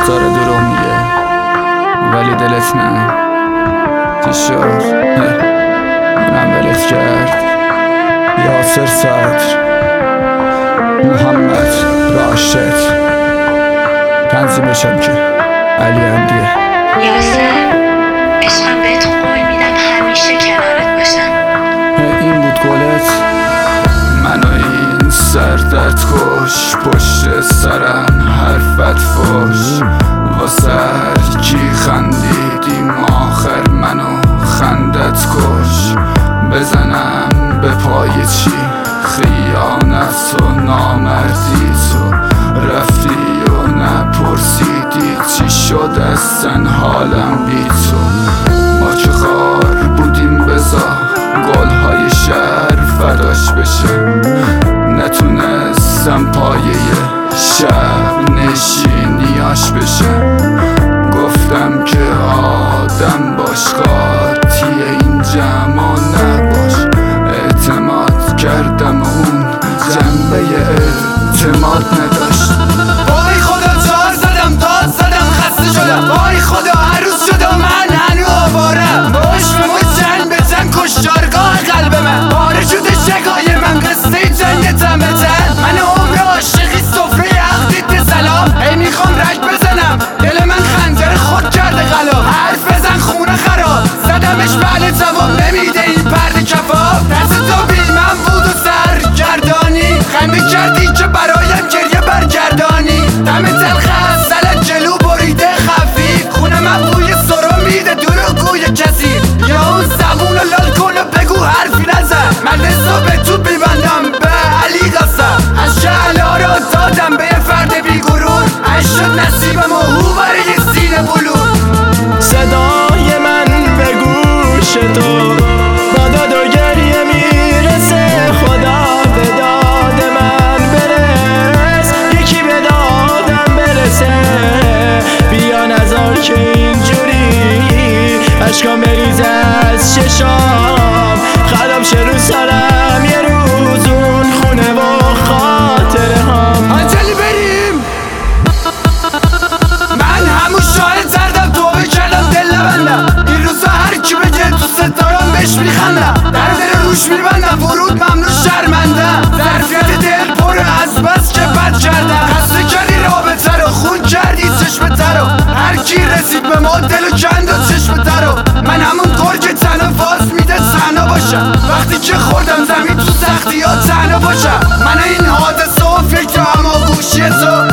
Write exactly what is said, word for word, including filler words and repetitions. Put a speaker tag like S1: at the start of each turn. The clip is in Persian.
S1: داره دروغ میگه ولی دلت نه. چی شد؟ اونم ولت کرد. یاسر صدر، محمد راشد، تنظیمشم که علی اندیه.
S2: یاسر عشقم بهت قول میدم همیشه کنارت باشم.
S1: این بود گلت. منو این سر درد کش، پشت سرم حرفت فش. واسه کی خندیدیم آخر منو خندت کش. بزنم به پای چی؟ خیانت و نامردی تو رفتی و نپرسیدی چی شد اصلا حالم بی تو. ما چه خار بودیم بزا گلهای شهر فداش بشه. نتونستم پایه شب نشینیاش بشه. گفتم که آدم باش قاطی این جمع نباش. اعتماد کردم اون جنبه اعتماد نداشت.
S3: وای خدا جار زدم داد زدم خسته شدم. وای خدا عروس شدم من هنو آوارم. باش به موی جن به جن کشتارگاه قلب من. پاره شده شکای من قصه جنگ تن به تن. من عمر عاشقی سفره عقدید سلام. ای میخوام رک بزنم دل من خنجر خود کرده غلا. حرف بزن خونه خراب زدمش بله جواب نمیده این پرد کفاف. دست تو بی من بود و سرگردانی خنده کردی که برایم گریه برگردانی. دم تلخ از سلت جلو بریده خفیف. خونه من بوی سرو میده دروگوی کسی. یا اون زبون لال کن و بگو حرفی نزن. من دستو به تو بیبندم به علی قسم. از شعلا را دادم به یه فرد بی گرور. اش شد نصیبم و هو برای سینه بلور.
S4: صدای من به گوش تو با داد و گریه میرسه. خدا به داد من برس یکی به دادم برسه. بیا نذار که اینجوری اشکام بریزه از چشام. خراب شه رو سرم یه روز اون خونه و خاطره هم.
S3: عجلی بریم. من همون شاهد زردم توبه کردم دل نبندم. این روزا هر کی بگه تو ستارم بهش میخندم. در دل روش میبندم ورود ممنوع شرمندم. ظرفیت دل پر از بس که بد کردم. خسته کردی رابطه رو خون کردی چشمته رو. هر کی رسید به ما دل و کند و چشمته رو. من همون گل که تنها فاز میده تنها باشم. وقتی که خوردم زمین تو سختی ها تنها باشم. من این حادثه و فکر همه گوشی تو